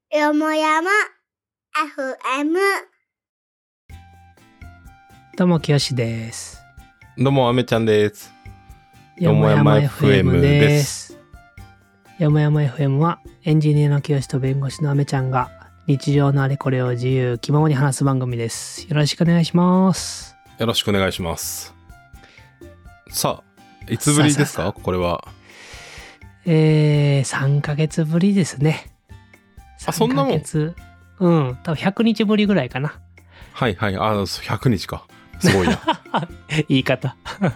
よもやま FM。 どうもきよしです。 どうもあめちゃんです。 よもやま FM です。よもやま FM はエンジニアのきよしと弁護士のあめちゃんが日常のあれこれを自由気ままに話す番組です。よろしくお願いします。 よろしくお願いします。さあ、いつぶりですか？これは 3ヶ月ぶりですね。 あ、そんなもん。 多分100日ぶりぐらいかな。 はいはい、100日か。すごいな。 言い方。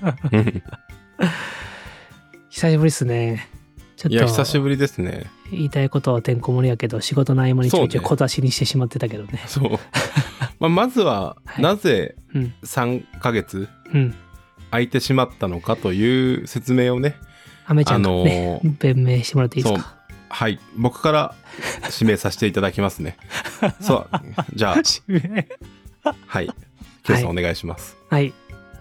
久しぶりですね。ちょっといや、久しぶりですね。 言いたいことはてんこ盛りやけど、仕事の合間にちょいちょい小出しにしてしまってたけどね。 そう。まずは、 はい、 なぜ3ヶ月空いてしまったのかという説明をね。 あめちゃんがね、弁明してもらっていいですか？ はい、僕から指名させていただきますね。そう、じゃあ、はい、きよさんお願いします。 はい。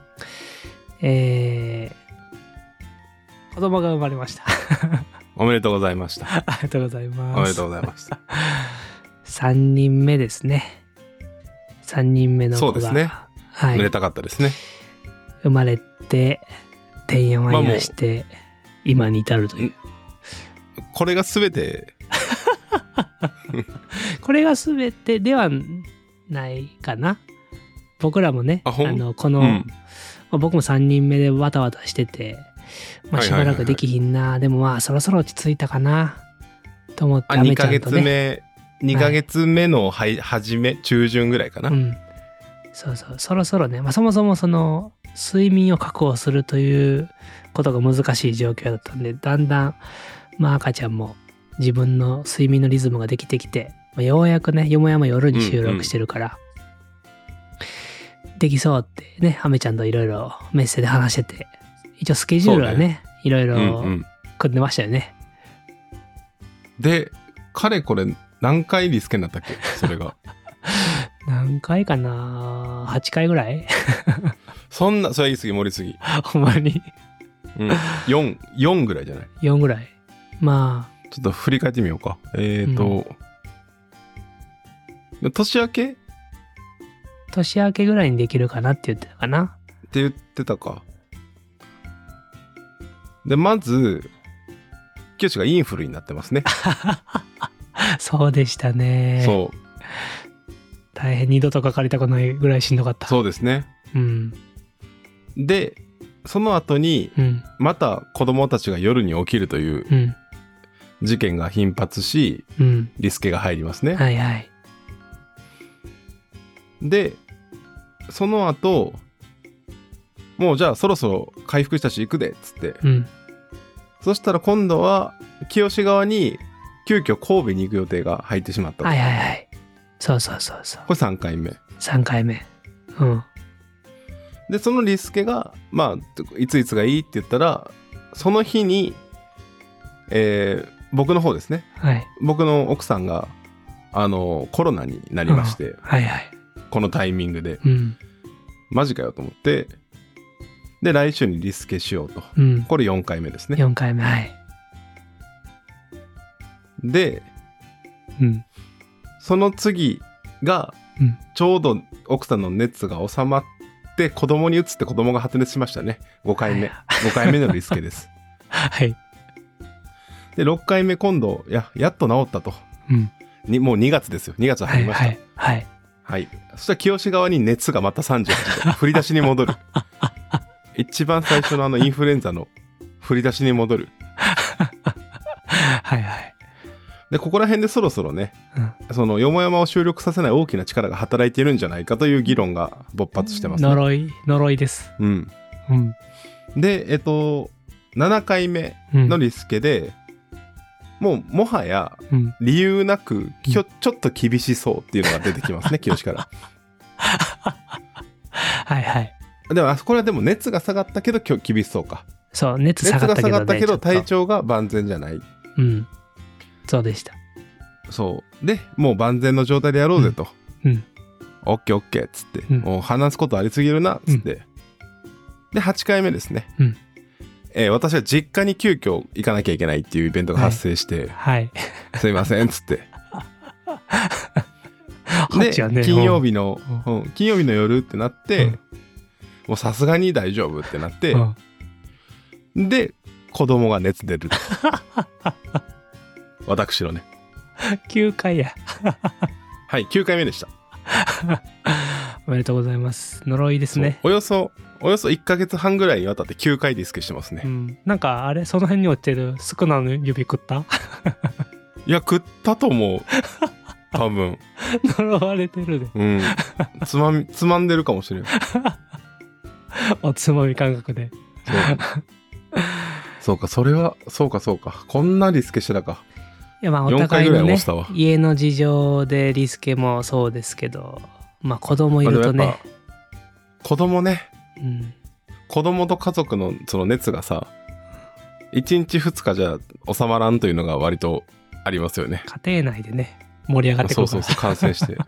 子供が生まれました。 おめでとうございました。 ありがとうございます。 おめでとうございました。 3人目ですね。3人目の子が。 そうですね。 はい。 めでたかったですね。 生まれて、てんやわんやして、今に至るという。 これが全てこれが全てではないかな。僕らもね、僕も3人目でわたわたしてて、しばらくできひんな、でもそろそろ落ち着いたかなと思って、 2ヶ月目、2ヶ月目の初め、中旬ぐらいかな。 そうそう、そろそろね、そもそもその睡眠を確保するということが難しい状況だったんで、だんだん赤ちゃんも自分の睡眠のリズムができてきて、ようやくね、よもやま夜に収録してるから、できそうってね、あめちゃんといろいろメッセで話してて、一応スケジュールはね、いろいろ組んでましたよね。 で、かれこれ何回リスケになったっけ？それが。 何回かな？ 8 回ぐらい？ そんな、それは言い過ぎ、盛りすぎ。 ほんまに。 4ぐらいじゃない？ 4 ぐらい。ちょっと振り返ってみようか。年明けぐらいにできるかなって言ってたかな。って言ってたか。で、まず、きよしがインフルになってますね。 そうでしたね。 そう。 大変、二度とかかりたくないぐらいしんどかった。 そうですね。で、その後に、また子供たちが夜に起きるという、事件が頻発し、リスケが入りますね。 はいはい。 で、その後、もうじゃあそろそろ回復したし行くでっつって、そしたら今度は清側に急遽神戸に行く予定が入ってしまったと。 はいはいはい。そう。これ 3回目。 3回目。 で、そのリスケが、いつがいいって言ったら、その日に、僕の方ですね。 はい。 僕の奥さんが、コロナになりまして、 はいはい。 このタイミングで、マジかよと思って、で、来週にリスケしようと。これ4回目ですね。 4回目、はい。 で、その次が、ちょうど奥さんの熱が収まって、子供に移って子供が発熱しましたね。5回目。5回目のリスケです。 はい。 で、6回目今度、やっと治ったと。もう2月ですよ。2月入りました。はい。そしたら清側に熱がまた38度。振り出しに戻る。一番最初のインフルエンザの振り出しに戻る。 はいはい。 で、ここら辺でそろそろね、そのよもやまを収録させない大きな力が働いているんじゃないかという議論が勃発してますね。 呪いです。 で、7回目のリスケで、もはや理由なくちょっと厳しそうっていうのが出てきますね、清から。 はいはい。 でもこれはでも熱が下がったけど今日厳しそうか。 そう、熱下がったけど体調が万全じゃない。 そうでした。 そうで、もう万全の状態でやろうぜと。オッケーっつって、もう話すことありすぎるなっつって、で8回目ですね。私は実家に急遽行かなきゃいけないっていうイベントが発生して、 はい、 すいませんっつってで、 ね、 金曜日の夜ってなって、もうさすがに大丈夫ってなって、で子供が熱出ると私のね 9回やはい9回目でしたおめでとうございます。呪いですね。 およそ1ヶ月半ぐらいにわたって9回ディスケしてますね、 なんかあれその辺に落ちてる少なの指食ったいや食ったと思う多分呪われてるで、 つまんでるかもしれんおつまみ感覚でそうかそれはそうかこんなリスケしてたか。 いやまあお互いのね家の事情でリスケもそうですけど、まあ子供いるとね、 子供ね、子供と家族のその熱がさ1日2日じゃ収まらんというのが割とありますよね。 家庭内でね盛り上がってくるからそう感染して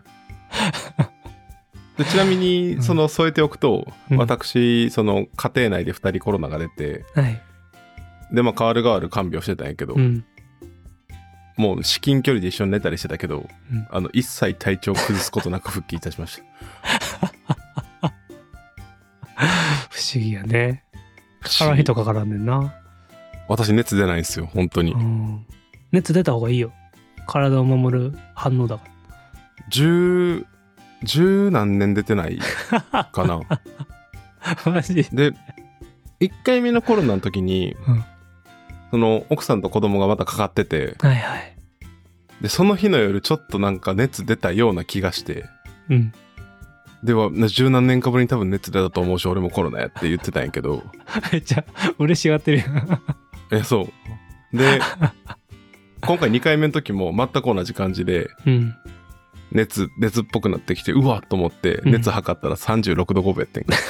でちなみにその添えておくと、私その家庭内で2人コロナが出て、でまあ代わる看病してたんやけど、もう至近距離で一緒に寝たりしてたけど、一切体調崩すことなく復帰いたしました不思議やね。かからん人かからんねんな。 私熱出ないんですよ本当に、 熱出た方がいいよ。体を守る反応だから。10 何年出てないかなマジで1回目のコロナの時に、その奥さんと子供がまたかかってて、でその日の夜ちょっとなんか熱出たような気がして、では十何年かぶりに多分熱出たと思うし俺もコロナやって言ってたんやけどめっちゃ嬉しがってるやんそうで今回2回目の時も全く同じ感じで、熱っぽくなってきてうわっと思って熱測ったら36度5分やってんか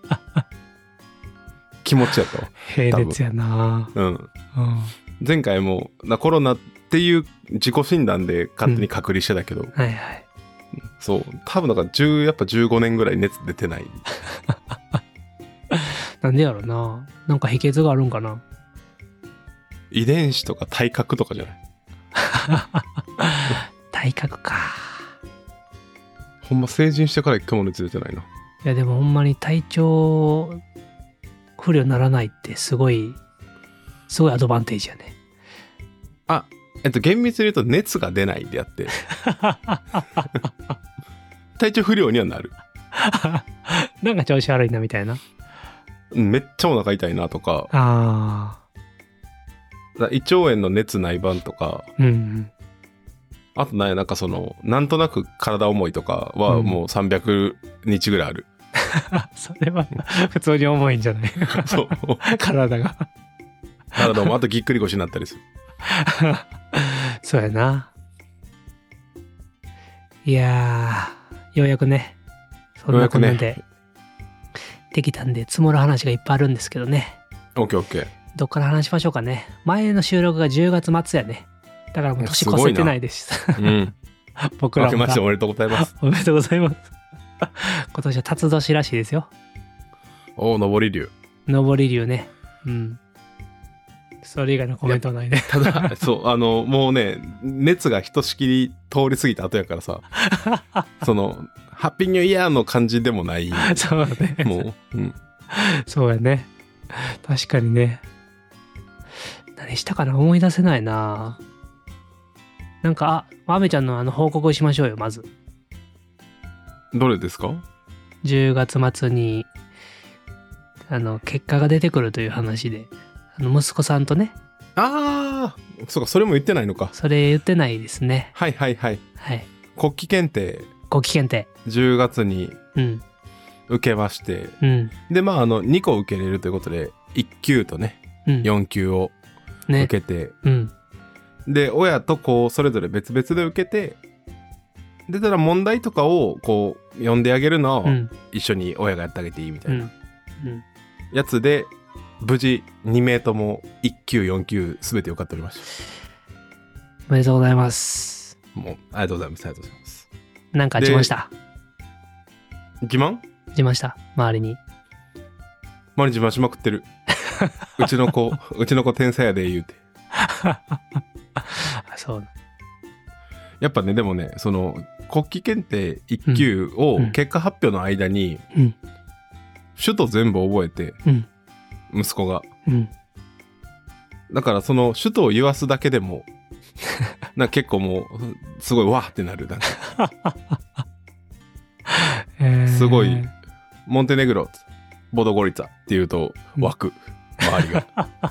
気持ちやったわ。 平熱やな。 前回もコロナっていう自己診断で勝手に隔離してたけど、そう多分だからやっぱ15年ぐらい熱出てないなんでやろな。なんか秘訣があるんかな。 遺伝子とか体格とかじゃない体格か。 ほんま成人してから一回も熱出てないな。 いやでもほんまに体調不良にならないってすごいアドバンテージやね。 厳密に言うと熱が出ないであって体調不良にはなるなんか調子悪いなみたいな。 めっちゃお腹痛いなとか、胃腸炎の熱ない版とか、あとなんかそのなんとなく体重いとかはもう300日ぐらいある、 それは普通に重いんじゃないそう体もあとぎっくり腰になったりするそうやな。いやーようやくねそんなこんなでできたんで積もる話がいっぱいあるんですけどね。 オッケーどっから話しましょうかね。前の収録が10月末やね。だからもう年越せてないです。僕らも。 明けましておめでとうございます。 おめでとうございます。今年は辰年らしいですよ。 おお、上り竜。 上り竜ね。それ以外のコメントはないね。 ただそうもうね熱がひとしきり通り過ぎた後やからさそのハッピーニューイヤーの感じでもない。 そうね。 もう、 そうやね。確かにね。何したかな思い出せないな。なんかアメちゃんの報告しましょうよまず。 どれですか ？10月末に結果が出てくるという話で息子さんとね。 そうかそれも言ってないのか。 それ言ってないですね。 はい国旗検定10月に受けまして、でまあ2個受けれるということで1級とね、4級を受けて、で親と子それぞれ別々で受けて、でただ問題とかをこう読んであげるのを一緒に親がやってあげていいみたいなやつで、無事2名とも1級4級全て受かっておりました。 おめでとうございます。 もうありがとうございます。 なんか自慢した？ 自慢した周りに自慢しまくってるうちの子天才やで言うてそう。 やっぱねでもねその国旗検定1級を結果発表の間に、 うん、 首都全部覚えて、 うん、 息子が、 うん、 だからその首都を言わすだけでもなんか結構もうすごいわーってなるなんかすごいモンテネグロボドゴリツァっていうと湧く、周りが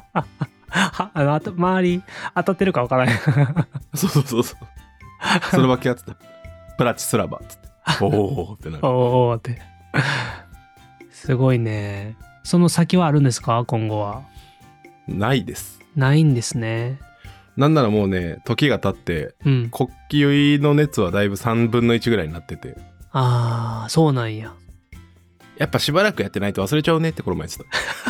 周り当たってるか分からないそうそうそうそうスロバキアっつってプラチスラバっつっておーってなるおーってすごいね。その先はあるんですか今後は。 ないです。 ないんですね。 なんならもうね時が経って、 うん、 国旗の熱はだいぶ3分の1ぐらいになってて、 ああそうなんや。 やっぱしばらくやってないと忘れちゃうねってこの前言って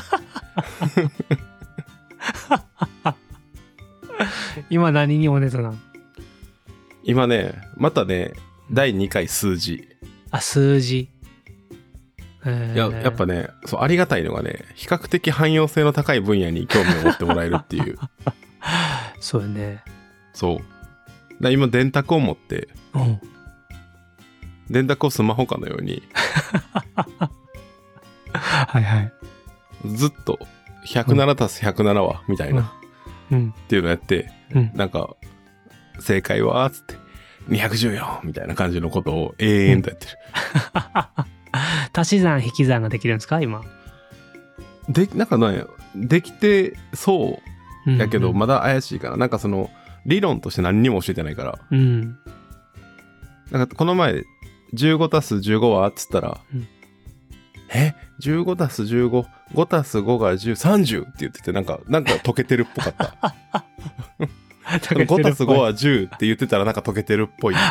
た今何にお熱なん？ 今ねまたね第2回数字。 あ数字。 やっぱねそうありがたいのがね比較的汎用性の高い分野に興味を持ってもらえるっていうそうよね。 そうだ今電卓を持って、 うん、 電卓をスマホかのようにはいはいずっと107足す107はみたいな、 うん、 っていうのやって、 うん、 なんか正解はつって214みたいな感じのことを永遠とやってる、 足し算引き算ができるんですか今？ でなんかねできてそうやけど、まだ怪しいからなんかその理論として何にも教えてないから、 うん、 なんかこの前15足す15はっつったら、 うん、 15足す15 5足す5が1030って言っててなんか解けてるっぽかった5足す5は10って言ってたらなんか解けてるっぽい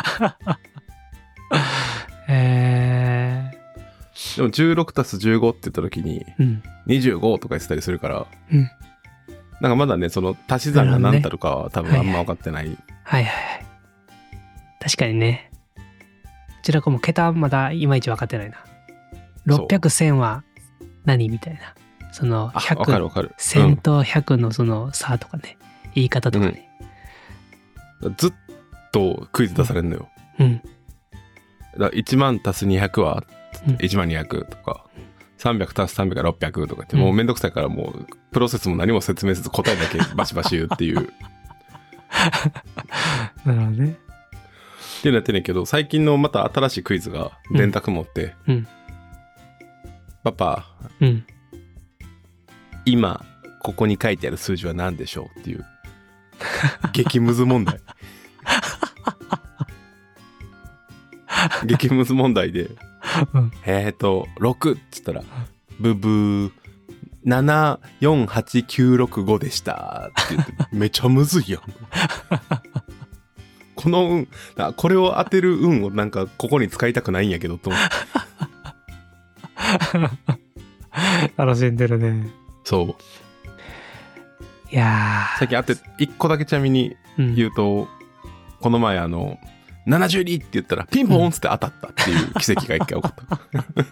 でも16足す15って言った時に、うん、25とか言ってたりするから、 うん、 なんかまだねその足し算が何たるかは多分あんま分かってない、 はいはいはい、確かにねこちらかも桁まだいまいち分かってないな。600、1000は何みたいなその100 分かる分かる 1000と100のその差とかね、言い方とかね、 うん、ずっとクイズ出されるのよ、 うん、 だ1万足す200は1万200とか、300足す300が600とかって、もうめんどくさいからもうプロセスも何も説明せず答えだけバシバシ言うっていうなるほどねっていうのやってんねんけど、最近のまた新しいクイズが電卓持って、 うん、 パパ、 うん、 今ここに書いてある数字は何でしょうっていう激ムズ問題激ムズ問題で、うん、6っつったらブブー748965でしたって言ってめちゃむずいやんこの運これを当てる運をなんかここに使いたくないんやけどと思って楽しんでるね。 そういや最近1個だけちなみに言うと、うん、この前72って言ったらピンポーンって当たったっていう奇跡が一回起こった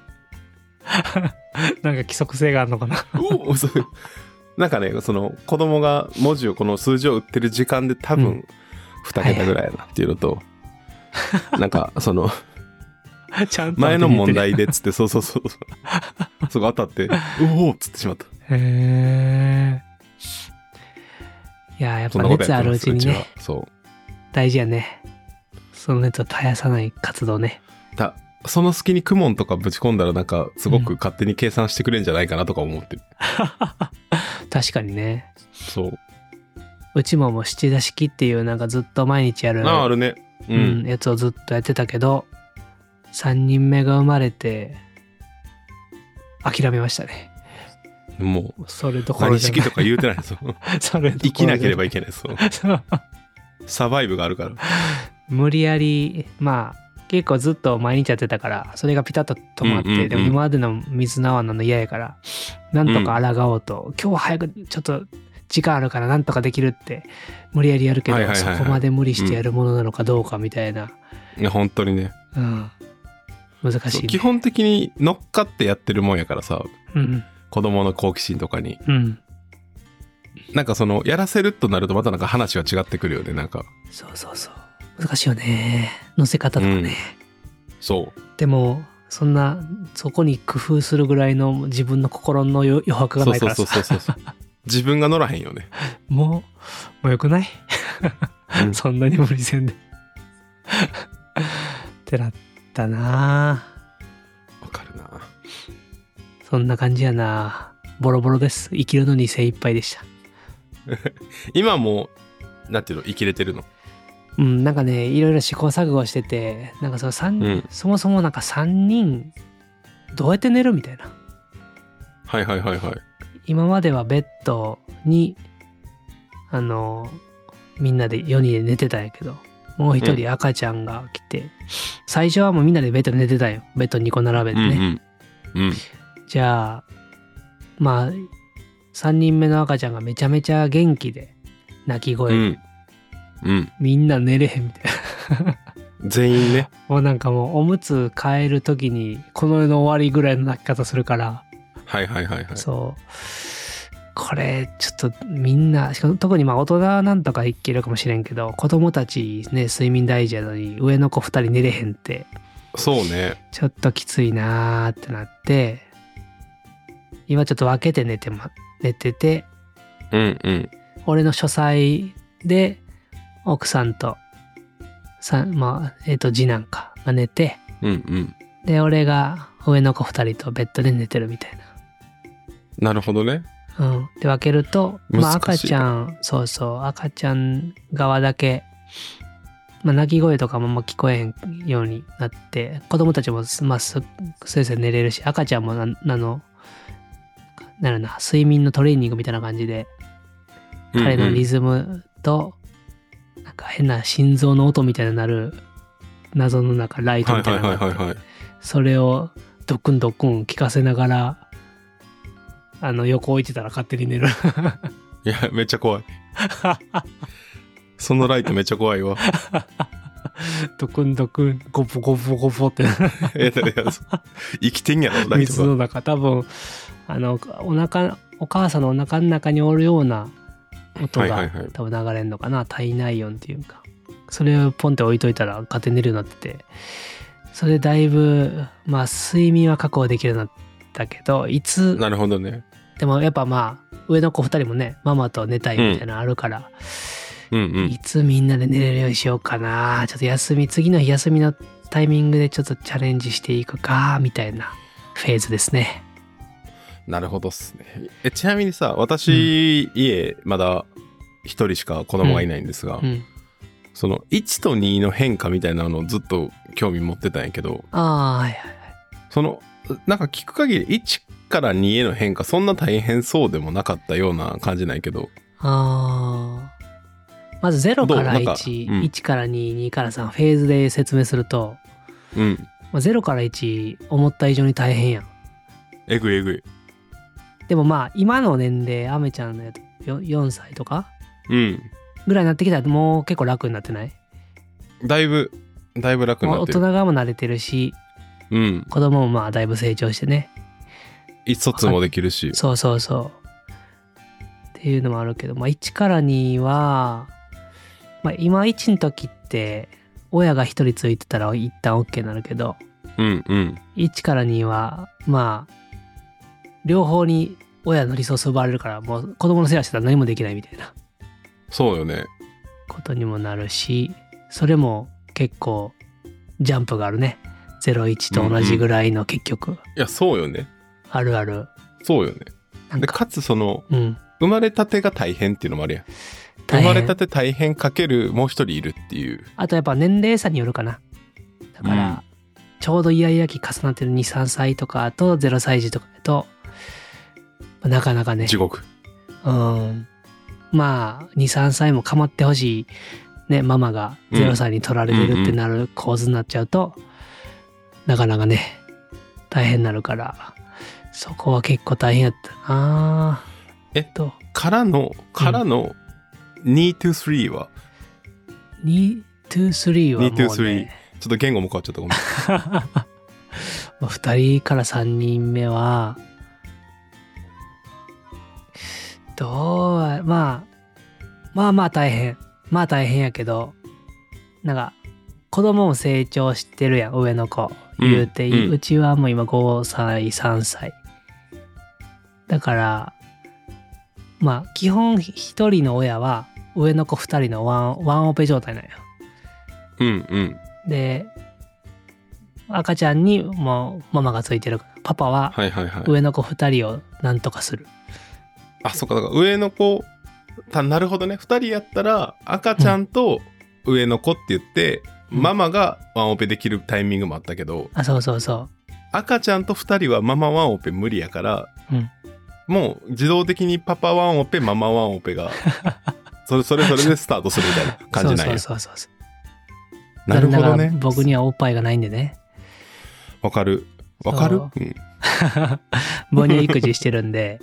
なんか規則性があるのかななんかねその子供が文字をこの数字を打ってる時間で多分2桁ぐらいやなっていうのと、なんかその前の問題でっつってそうそこ当たっておおっつってしまった。 へーいややっぱ熱あるうちにねそう大事やね。その熱を絶やさない活動ね。 その隙にクモンとかぶち込んだらなんかすごく勝手に計算してくれんじゃないかなとか思ってる、 確かにね。 そううちも七田式っていうなんかずっと毎日やるあるね、うんやつをずっとやってたけど3人目が生まれて諦めましたね。 もうそれどころ何式とか言うてないぞそれ生きなければいけないそうサバイブがあるから無理やりまあ結構ずっと毎日やってたからそれがピタッと止まって、うんうんうん、でも今までの水縄なの嫌やからなんとか抗おうと、今日は早くちょっと時間あるからなんとかできるって無理やりやるけど、そこまで無理してやるものなのかどうかみたいな、 いや本当にね、 うん、難しい、ね、 基本的に乗っかってやってるもんやからさ、 うん、 子供の好奇心とかに、 うん、 なんかそのやらせるとなるとまたなんか話は違ってくるよね。なんかそう難しいよね。乗せ方とかね。 そう。 でも、そこに工夫するぐらいの自分の心の余白がないからさ。 そう。自分が乗らへんよね。 もうよくない、そんなに無理せんで。ってなったな。 わかるな。 そんな感じやな。ボロボロです。生きるのに精一杯でした。 今もなんていうの、生きれてるの？ なんかね、いろいろ試行錯誤してて、なんかそもそもなんか3人どうやって寝るみたいな。 はい。 今まではベッドにみんなで4人で寝てたんやけど、もう一人赤ちゃんが来て、最初はもうみんなでベッドで寝てたんよ。ベッド2個並べてね。じゃあまあ3人目の赤ちゃんがめちゃめちゃ元気で泣き声、みんな寝れへんみたいな。 全員ね。 もうなんかもうおむつ替えるときにこの世の終わりぐらいの泣き方するから。 はい。 そうこれちょっとみんな、しかも特にまあ大人なんとかいけるかもしれんけど、子供たちね、睡眠大事やのに上の子2人寝れへんって、 そうね、 ちょっときついなーってなって、今ちょっと分けて寝てて、俺の書斎で奥さんと次男かが寝て、で俺が上の子2人とベッドで寝てるみたいな。 なるほどね。 で分けると、まあ赤ちゃん側だけ、まあ泣き声とかももう聞こえへんようになって、子供たちもまあスイスイ寝れるし、赤ちゃんも睡眠のトレーニングみたいな感じで、彼のリズムとなんか変な心臓の音みたいになる謎のなんかライトみたいなのがあって、それをドックン聞かせながら横置いてたら勝手に寝る。 いやめっちゃ怖い。そのライトめっちゃ怖いわ。 ドクンゴポゴポって生きてんやろライトが。 水の中、多分お母さんのお腹の中におるような音が多分流れんのかな、体内音っていうか、それをポンって置いといたら勝手に寝るようになってて、それだいぶまあ睡眠は確保できるようになったけど、 なるほどね。 でもやっぱまあ上の子2人もね、ママと寝たいみたいなのあるから、いつみんなで寝れるようにしようかな、ちょっと次の日休みのタイミングでちょっとチャレンジしていくかみたいなフェーズですね。 なるほどっすね。ちなみにさ、私、家まだ一人しか子供がいないんですが、その1と2の変化みたいなのをずっと興味持ってたんやけど、そのなんか聞く限り1から2への変化そんな大変そうでもなかったような感じないけど、 まず0から1、1から2、2から3フェーズで説明すると、0から1思った以上に大変やん。 えぐい。 でもまあ今の年齢、アメちゃんの4歳とかぐらいになってきたらもう結構楽になってない？だいぶ楽になってる。 大人側も慣れてるし、子供もまあだいぶ成長してね、 意思疎通もできるし、 そうっていうのもあるけど、まあ1から2は、まあ今1の時って親が1人ついてたら一旦 OK になるけど、1から2はまあ両方に親のリソース奪われるから、もう子供の世話してたら何もできないみたいな。 そうよね。 ことにもなるし、それも結構ジャンプがあるね。0-1と同じぐらいの結局。 いやそうよね。 あるある。 そうよね。でかつその、生まれたてが大変っていうのもあるやん。生まれたて大変かけるもう一人いるっていう。あとやっぱ年齢差によるかな。だから、ちょうどイヤイヤ期重なってる 2,3 歳とかと0歳児とかだとなかなかね、 地獄。 まあ 2,3 歳も構ってほしいね、ママが0歳に取られてるってなる構図になっちゃうと、なかなかね大変になるから、そこは結構大変やったな。 からの2 to 3は 2 to 3はもうね、2 to 3 ちょっと言語も変わっちゃった、ごめん。 2人から3人目はまあ大変やけど、 なんか子供も成長してるやん、上の子言うて、うちはもう今5歳3歳だから、まあ基本一人の親は上の子2人のワンオペ状態なんよ。で赤ちゃんにもうママがついてるから、パパは上の子2人をなんとかする。 あ、そっか、だから上の子なるほどね。2人やったら赤ちゃんと上の子って言って、ママがワンオペできるタイミングもあったけど、 そうそうそう、 赤ちゃんと2人はママワンオペ無理やから、もう自動的にパパワンオペママワンオペがそれぞれでスタートするみたいな感じなんや。そうなるほどね。 僕にはおっぱいがないんでね。 わかる、母乳育児してるんで、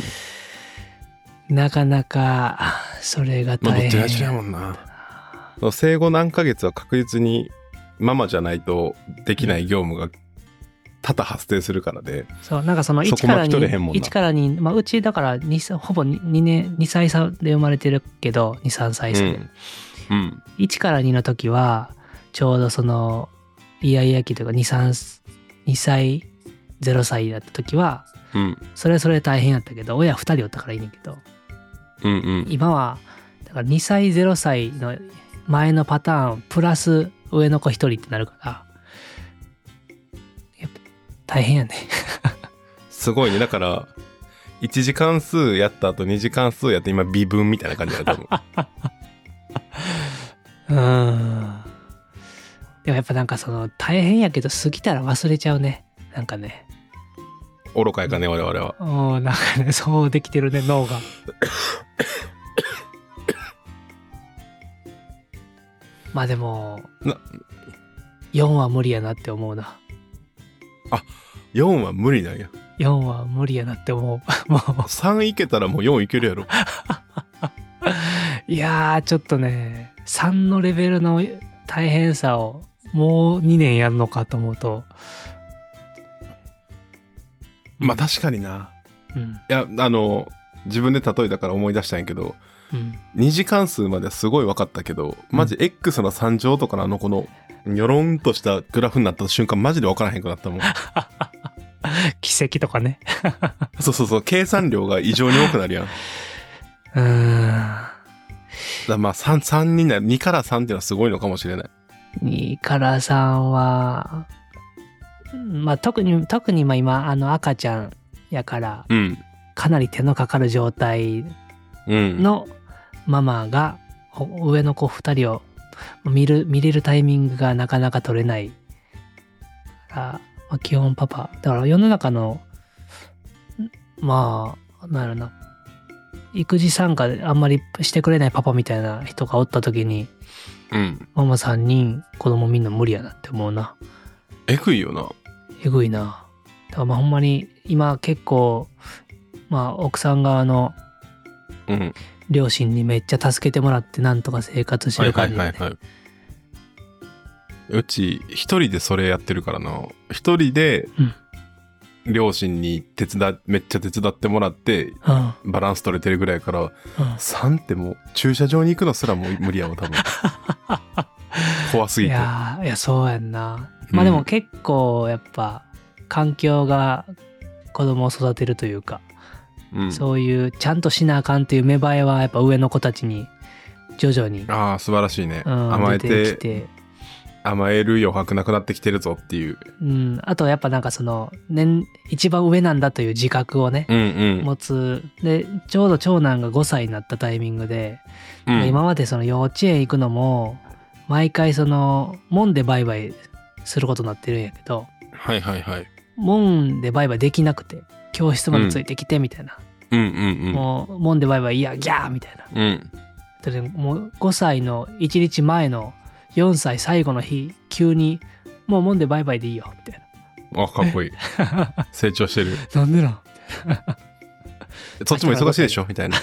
なかなかそれが大変。 どっちが一緒やもんな。生後何ヶ月は確実にママじゃないとできない業務が多々発生するからで、 そう、なんかその1から2、まあ、うちだからほぼ2歳差で生まれてるけど、2、3歳差で、1から2の時はちょうどそのイヤイヤ期というか2歳0歳だった時は、それ大変やったけど、親2人おったからいいねんけど、今はだから2歳0歳の前のパターンプラス上の子1人ってなるから、やっぱ大変やねすごいね。だから1時間数やった後2時間数やって今微分みたいな感じだと思うでもやっぱなんかその大変やけど過ぎたら忘れちゃうね。なんかね、 愚かやかね我々は。 なんかね、そうできてるね、脳がまあでも4は無理やなって思うな。 あ、4は無理なんや。 4は無理やなって思うもう 3いけたらもう4いけるやろいやーちょっとね、3のレベルの大変さをもう2年やるのかと思うと、 まあ確かにな、いや自分で例えたから思い出したんやけど、2次関数まではすごい分かったけど、マジ X の3乗とかのこのニョロンとしたグラフになった瞬間マジで分からへんくなったもん奇跡とかねそう計算量が異常に多くなるやん。だまあ3になる、2から3っていうのはすごいのかもしれない。 2から3はまあ特にまあ今赤ちゃんやから、かなり手のかかる状態のママが上の子2人を見れるタイミングがなかなか取れないから、まあ、基本パパだから世の中のまあなんやろな、育児参加あんまりしてくれないパパみたいな人がおった時に、ママ3人子供みんな無理やなって思うな。 えぐいよな。 えぐいな。だからまあほんまに今結構まあ奥さん側の両親にめっちゃ助けてもらってなんとか生活してる感じで、ね、 うち一人でそれやってるからな。一人で両親にめっちゃ手伝ってもらって、バランス取れてるぐらいから、3ってもう駐車場に行くのすらもう無理やわ多分怖すぎて。いやそうやんな。まあでも結構やっぱ環境が子供を育てるというか、そういうちゃんとしなあかんっていう芽生えはやっぱ上の子たちに徐々に素晴らしいね、甘えて甘える余白なくなってきてるぞっていう、 あとやっぱなんかその、一番上なんだという自覚をね、持つ。でちょうど長男が5歳になったタイミングで、今までその幼稚園行くのも毎回その門でバイバイすることになってるんやけど、門でバイバイできなくて教室までついてきてみたいな、もう門でバイバイいやギャーみたいな、でもう5歳の1日前の4歳最後の日急にもう門でバイバイでいいよみたいな。かっこいい成長してる。 なんでなんそっちも忙しいでしょみたいな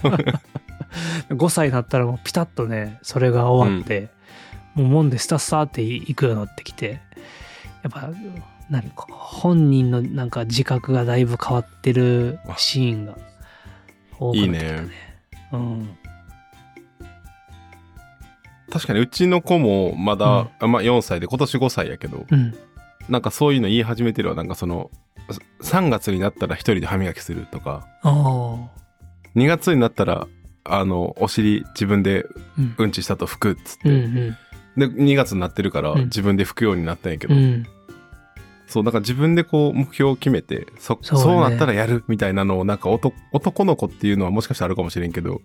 5歳になったらもうピタッとねそれが終わって、もう門でスタスタって行くようになってきて、やっぱ何か本人のなんか自覚がだいぶ変わってるシーンが多くなってきたね。いいね。 確かにうちの子もまだ、まあ4歳で今年5歳やけど、なんかそういうの言い始めてるわ。なんかその3月になったら一人で歯磨きするとか、2月になったらお尻自分でうんちしたと拭くっつって、で2月になってるから自分で拭くようになったんやけど、そうだから自分でこう目標を決めてそうなったらやるみたいなのをなんか男の子っていうのはもしかしたらあるかもしれんけど、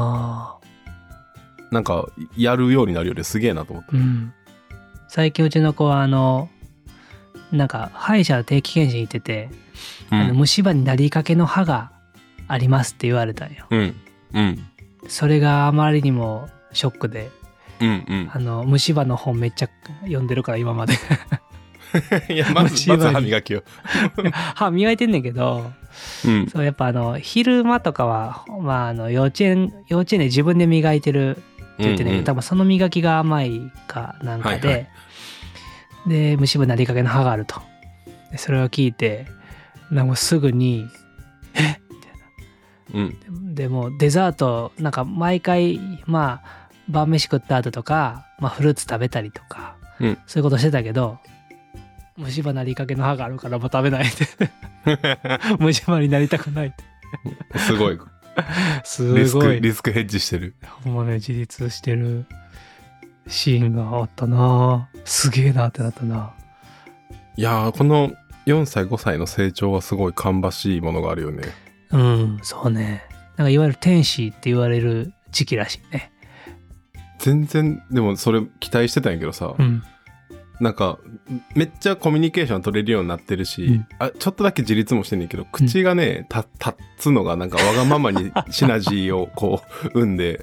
なんかやるようになるよりすげえなと思った、 最近うちの子はなんか歯医者定期検診行ってて、虫歯になりかけの歯がありますって言われたんよ。それがあまりにもショックで、虫歯の本めっちゃ読んでるから今までいやまず歯磨きを歯磨いてんねんけど、そうやっぱ昼間とかは、まあ、幼稚園で自分で磨いてるって言ってね、多分その磨きが甘いかなんかで、で虫歯になりかけの歯があると。でそれを聞いてなんかすぐに「えっ?」みたいな。でもデザートなんか毎回まあ晩飯食った後とか、まあ、フルーツ食べたりとか、そういうことしてたけど、虫歯なりかけの歯があるからもう食べないって虫歯になりたくないってすごいリスクヘッジしてる。 ほんまね、自立してるシーンがあったな。すげえなってなったな。 いやー、この4歳5歳の成長はすごい芳しいものがあるよね。 そうね。なんかいわゆる天使って言われる時期らしいね。 全然でもそれ期待してたんやけどさ、なんかめっちゃコミュニケーション取れるようになってるし、ちょっとだけ自立もしてんねんけど、口がね立つのがなんかわがままにシナジーをこう生んで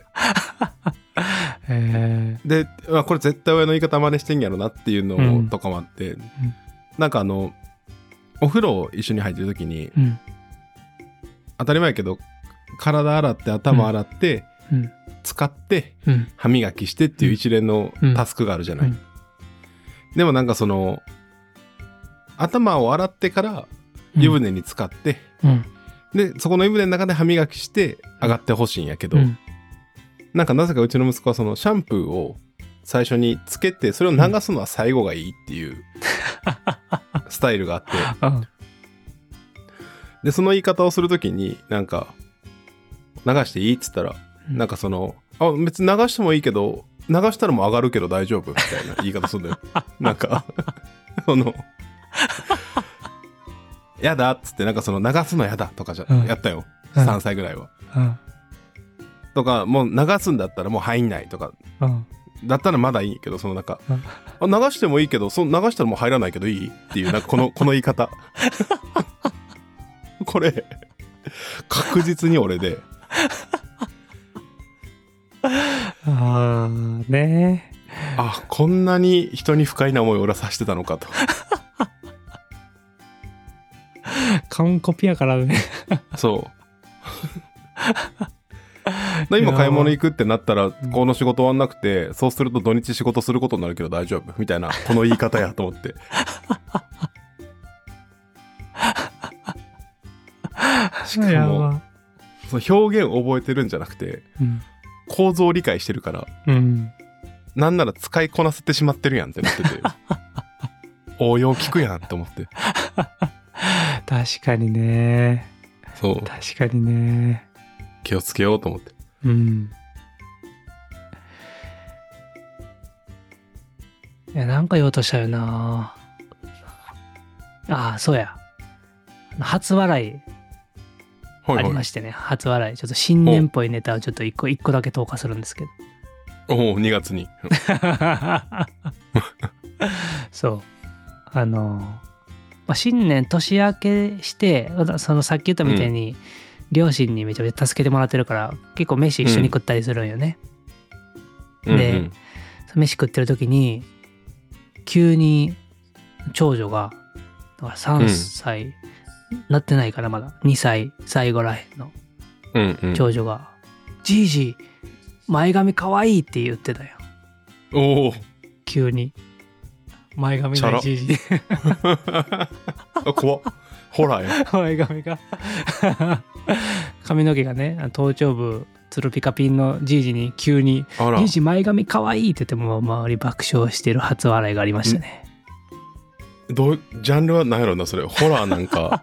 で、まあ、これ絶対親の言い方真似してんやろなっていうのとかもあって、なんかお風呂を一緒に入ってる時に、当たり前やけど体洗って頭洗って、使って歯磨きしてっていう一連のタスクがあるじゃない、でもなんかその頭を洗ってから湯船に浸かって、でそこの湯船の中で歯磨きして上がってほしいんやけど、なんかなぜかうちの息子はそのシャンプーを最初につけてそれを流すのは最後がいいっていうスタイルがあって、でその言い方をするときになんか流していいっつったら、なんかその別に流してもいいけど流したらもう上がるけど大丈夫みたいな言い方するんだよなんかやだっつって、なんかその流すのやだとかやったよ、3歳ぐらいは、とかもう流すんだったらもう入んないとか、だったらまだいいけど、そのなんか、流してもいいけどその流したらもう入らないけどいいっていうなんかこの言い方これ確実に俺でね、 こんなに人に不快な思いを俺はさせてたのかと完コピやからねそう今買い物行くってなったらこの仕事終わんなくて、そうすると土日仕事することになるけど大丈夫みたいなこの言い方やと思ってしかもその表現を覚えてるんじゃなくて、構造を理解してるから、なんなら使いこなせてしまってるやんってなってて応用聞くやんって思って確かにね。 そう確かにね。 気をつけようと思って。 いやなんか言おうとしたよな。そうや。初笑いありましてね、初笑い。ちょっと新年っぽいネタをちょっと一個だけ投下するんですけど。 2月に。 そう。新年年明けしてそのさっき言ったみたいに、両親にめちゃめちゃ助けてもらってるから結構飯一緒に食ったりするんよね、で、飯食ってる時に急に長女がだから3歳、なってないからまだ2歳最後らへんの長女が「じいじ前髪かわいい」って言ってたよ。 おお、 急に前髪ないじいじ怖っ、ホラーや。 前髪が髪の毛がね頭頂部ツルピカピンのじいじに急に「じいじ前髪かわいい」って言っても周り爆笑してる初笑いがありましたね。 ジャンルは何やろなそれ、ホラーなんか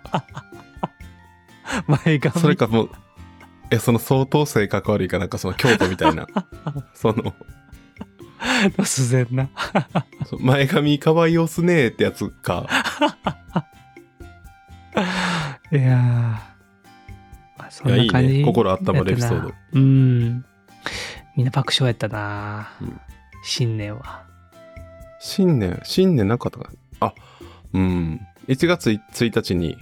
前髪それかもうその相当性格悪いかなんかその京都みたいなその突然な前髪かわいおすねーってやつかいやそんな感じ。 いいね、心温まるエピソード。 みんな爆笑やったな、新年は。 新年なかったかな。あ、1月1日に、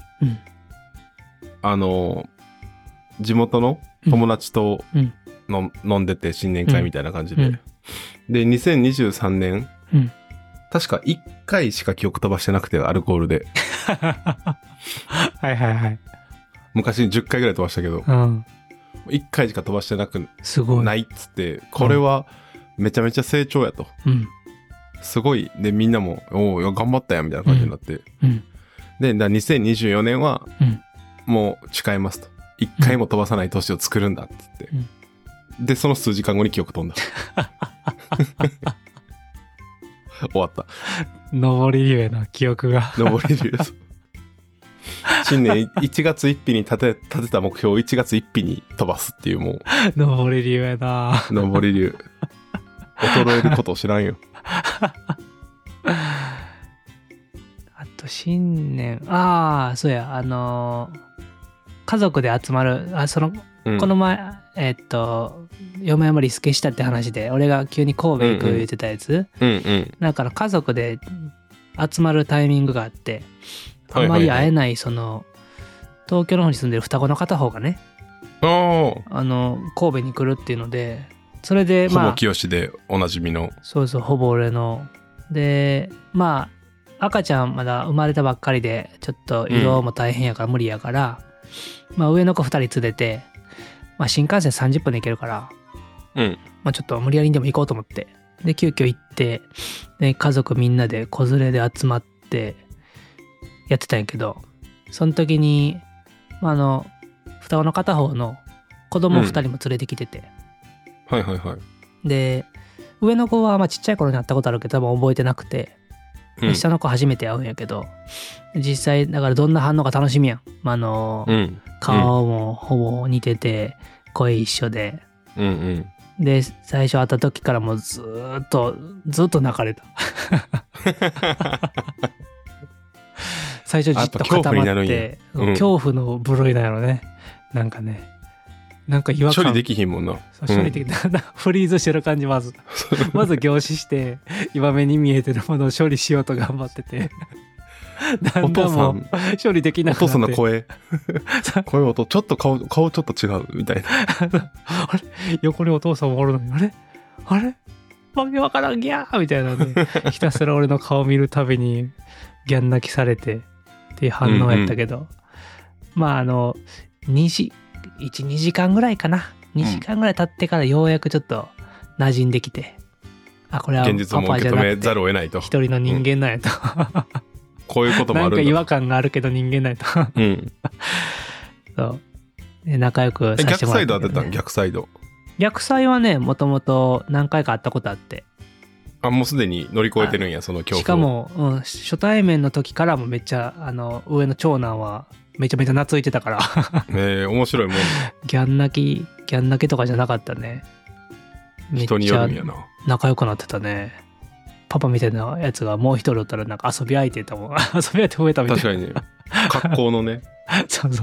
地元の友達と飲んでて新年会みたいな感じで、で2023年、確か1回しか記憶飛ばしてなくて、アルコールではいはいはい。 昔10回ぐらい飛ばしたけど、1回しか飛ばしてないっつって、これはめちゃめちゃ成長やと、すごい。でみんなもおお頑張ったやみたいな感じになって、で2024年はもう誓いますと、1回も飛ばさない年を作るんだっつって、でその数時間後に記憶飛んだ終わった。 上り竜な記憶が上り竜新年1月1日に立てた目標を1月1日に飛ばすっていう、もう上り竜やな。 上り竜衰えることを知らんよあと新年そうや家族で集まるこの前嫁山リスケしたって話で俺が急に神戸行く言ってたやつ、だから家族で集まるタイミングがあって、あんまり会えない東京の方に住んでる双子の片方がね、神戸に来るっていうので、それでほぼ清でおなじみの、 そうほぼ俺ので、赤ちゃんまだ生まれたばっかりでちょっと移動も大変やから無理やから、上の子2人連れて、新幹線30分で行けるから、ちょっと無理やりにでも行こうと思って、で急遽行って、で家族みんなで子連れで集まってやってたんやけど、その時に双子の片方の子供2人も連れてきてて、で上の子はちっちゃい頃に会ったことあるけど多分覚えてなくて、下の子初めて会うんやけど、実際だからどんな反応が楽しみやん。顔もほぼ似てて声一緒で、で最初会った時からもうずっと泣かれた最初じっと固まって、恐怖の部類なんやろね。なんか違和感処理できひんもんな。 処理できフリーズしてる感じ。まず凝視して今目に見えてるものを処理しようと頑張っててだんだんもう処理できなくなって、 お父さんの声音ちょっと顔ちょっと違うみたいなあれ横にお父さんもおるのにあれわけわからんギャーみたいなねひたすら俺の顔見るたびにギャン泣きされてっていう反応やったけど、1,2 時間ぐらいかな、2時間ぐらい経ってからようやくちょっと馴染んできて、これは現実をも受け止めざるを得ないと、 一人の人間なんやと、 こういうこともあるんだ、 なんか違和感があるけど人間なんやとそうで仲良くさせてもらって、 逆サイド当てたん？ 逆サイはね、もともと何回か会ったことあって、 もうすでに乗り越えてるんや、その恐怖を。 しかも、初対面の時からもめっちゃ上の長男はめちゃめちゃ懐いてたから面白いもん、 ギャン泣きとかじゃなかったね。 人によるんやな。 仲良くなってたね。パパみたいなやつがもう一人おったらなんか遊び相手だもん遊び相手増えたみたいな。 確かにね、格好のねそう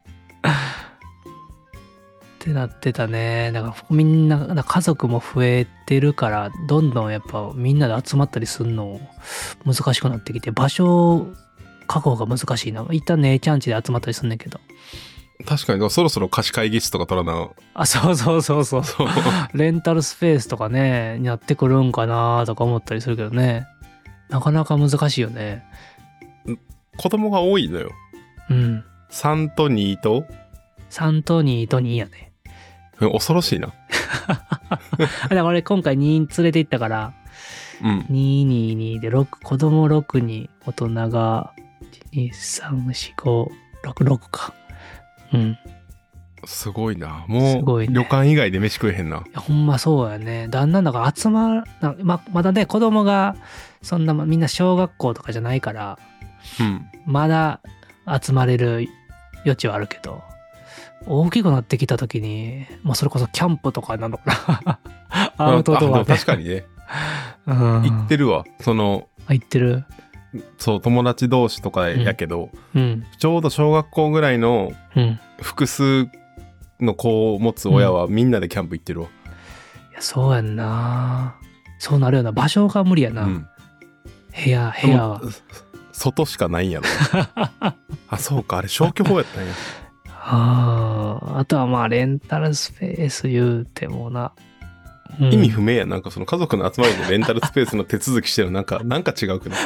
ってなってたね。だからみんな家族も増えてるから、どんどんやっぱみんなで集まったりするの難しくなってきて、場所確保が難しいな。一旦姉ちゃん家で集まったりすんねんけど、 確かにそろそろ貸し会議室とか取らな。 そうレンタルスペースとかねになってくるんかなとか思ったりするけどね、なかなか難しいよね。 子供が多いのよ。3と2と 3と2と2やね。 恐ろしいなだから俺今回2連れて行ったから、222で6、子供6に大人が1、2、3、4、5、6か。 すごいな。もう、 すごいね、 旅館以外で飯食えへんな。 いやほんまそうやね。だんだんだから集まる、まだね、子供がそんなみんな小学校とかじゃないから、まだ集まれる余地はあるけど、大きくなってきた時に、それこそキャンプとかなのかな。アウトドアで。 確かにね。行ってるわ。行ってる。 そう、友達同士とかやけど、ちょうど小学校ぐらいの複数の子を持つ親はみんなでキャンプ行ってるわ。 いや、そうやんな。そうなるよな。場所が無理やな。部屋は。 外しかないんやろ。あ、そうか。あれ消去法やったんや。 あとはレンタルスペース言うてもな。 意味不明や。なんかその家族の集まりでレンタルスペースの手続きしてるのなんか違うけど。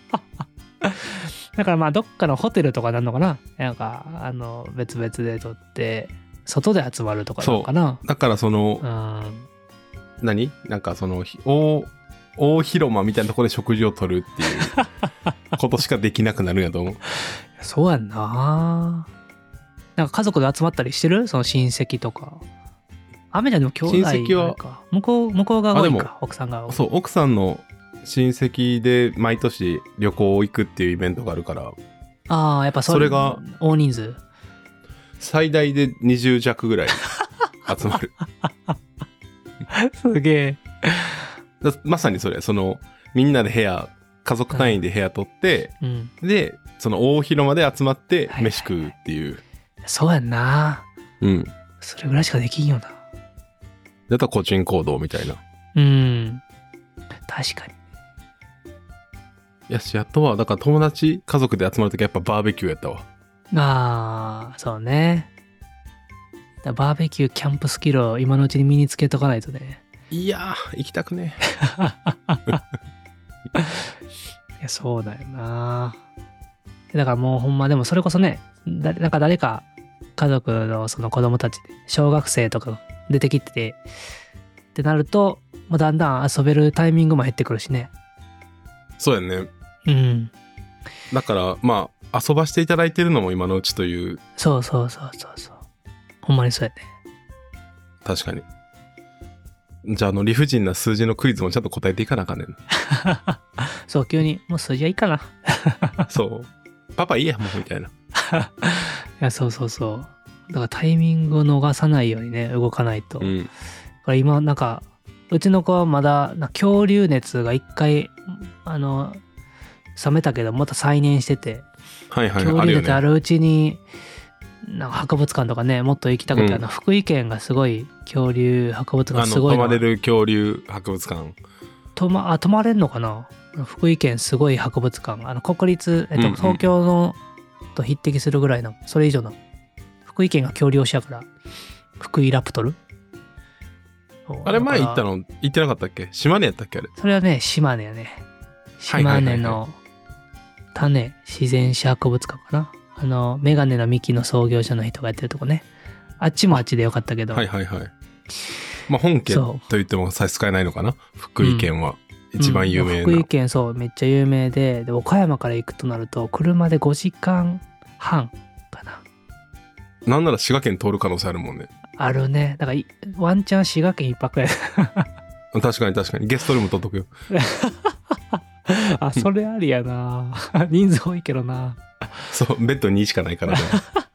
だからどっかのホテルとかなんのかな。なんか別々で撮って外で集まるとかなのかな。 そうだからなんか大広間みたいなところで食事をとるっていうことしかできなくなるんやと思う。 そうやんな。なんか家族で集まったりしてる？その親戚とか。雨ちゃんでも兄弟親戚は向こうが多いか。奥さんが多い。 そう、奥さんの親戚で毎年旅行行くっていうイベントがあるから。 ああ、やっぱそれが大人数。 最大で20弱ぐらい集まる。 すげえ。 まさにそれ、みんなで家族単位で部屋取って、で、その大広間で集まって飯食うっていう。 そうやんな。それぐらいしかできんよな。 だったら個人行動みたいな。 確かに。 いやし、あとは、だから友達、家族で集まるときはやっぱバーベキューやったわ。 ああ、そうね。バーベキュー、キャンプスキルを今のうちに身につけとかないとね。 いやー、行きたくね。 いや、そうだよな。だからもうほんま、でもそれこそね、なんか誰か家族のその子供たちで、小学生とか出てきてってなると、だんだん遊べるタイミングも減ってくるしね。 そうやね。だから遊ばしていただいてるのも今のうちという。 そう。ほんまにそうやね。 確かに。じゃあ理不尽な数字のクイズもちゃんと答えていかなあかんねん。 そう、急にもう数字はいいかな。 そう。パパいいやもうみたいな。いや、そう。だからタイミングを逃さないようにね、動かないと。だから今なんかうちの子はまだ恐竜熱が一回冷めたけどまた再燃してて、恐竜熱あるうちになんか博物館とかねもっと行きたくて、福井県がすごい恐竜博物館すごい泊まれる恐竜博物館泊まれんのかな。福井県すごい博物館国立、東京のと匹敵するぐらいのそれ以上の福井県が恐竜推しやから福井ラプトル。 あれ前行ってなかったっけ？島根やったっけあれ？ それはね、島根やね。島根の種自然史博物館かな。メガネのミキの創業者の人がやってるとこね。あっちもあっちでよかったけど。 本家と言っても差し支えないのかな。福井県は一番有名な。 福井県そうめっちゃ有名で、岡山から行くとなると車で5時間半かな。 なんなら滋賀県通る可能性あるもんね。 あるね。だからワンチャン滋賀県一泊や。 確かにゲストルーム取っとくよ。 あ、それありやな。人数多いけどな。 そう、ベッド2しかないからね。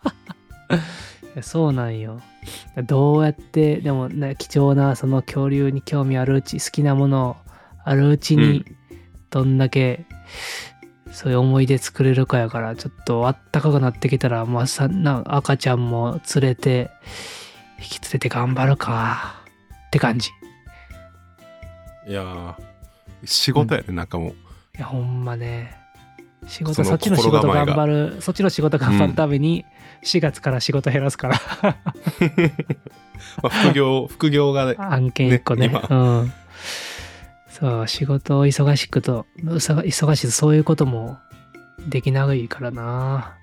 そうなんよ。どうやってでもね、貴重なその恐竜に興味あるうち、好きなものあるうちにどんだけそういう思い出作れるかやから、ちょっとあったかくなってきたら赤ちゃんも引き連れて頑張るかって感じ。 いやー仕事やね、なんかもう。 いやほんまね、そっちの仕事頑張る、そっちの仕事頑張るために4月から仕事減らすから。 副業がね、 案件1個ね。そう、仕事を忙しいとそういうこともできないからな。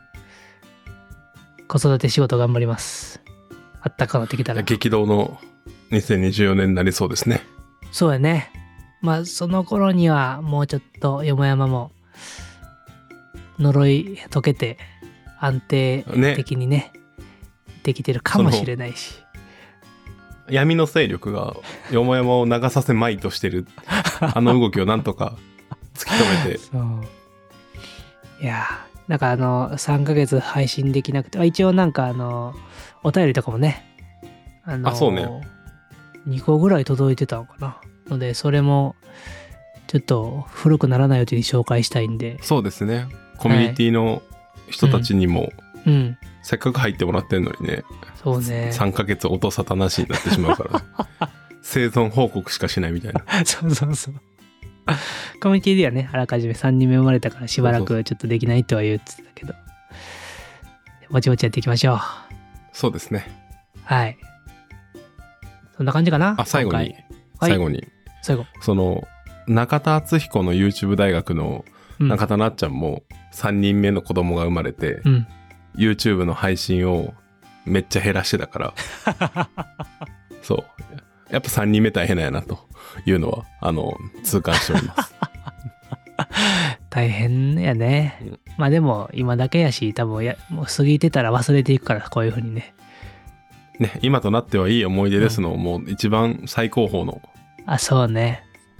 子育て仕事頑張ります。あったかなってきたら。 激動の2024年になりそうですね。 そうやね。その頃にはもうちょっとよもやまも呪い解けて安定的にねってきてるかもしれないし、 闇の勢力がよもやまを流させまいとしてるあの動きをなんとか突き止めてそういやなんか3ヶ月配信できなくて、一応なんかお便りとかもねそうね 2個ぐらい届いてたのかなので、それもちょっと古くならないうちに紹介したいんで。 そうですね、コミュニティの人たちにも、 うん、 せっかく入ってもらってんのにね、 そうね 3ヶ月音沙汰なしになってしまうから生存報告しかしないみたいなそうそうそうコミュニティではね、あらかじめ3人目生まれたからしばらくちょっとできないとは言ってたけど、ぼちぼちやっていきましょう。 そうですね、 はい、そんな感じかな。 最後に、 最後その中田敦彦の YouTube 大学の中田なっちゃんも3人目の子供が生まれて、YouTube の配信をめっちゃ減らしてたからそうやっぱ3人目大変なんやなというのは痛感しております大変やね、まあでも今だけやし、多分もう過ぎてたら忘れていくから、こういう風にね今となってはいい思い出ですの、もう一番最高峰の。 そうね、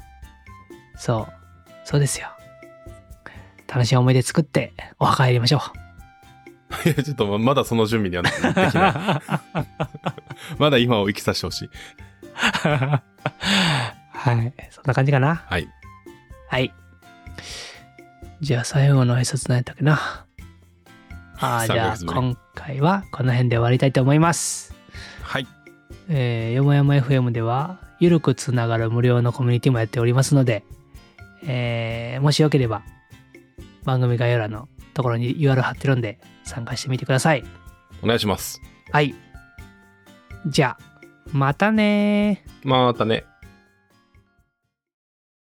そうですよ。楽しい思い出作ってお墓入りましょういやちょっとまだその準備にはできないまだ今を生きさせてほしいはい、そんな感じかな。 はいじゃあ最後の挨拶何やったっけな。じゃあ今回はこの辺で終わりたいと思います。 はい。 よもやま FM ではゆるくつながる無料のコミュニティもやっておりますので、もしよければ番組概要欄のところに URL 貼ってるんで参加してみてください。 お願いします。 はい。じゃあまたね。 またね。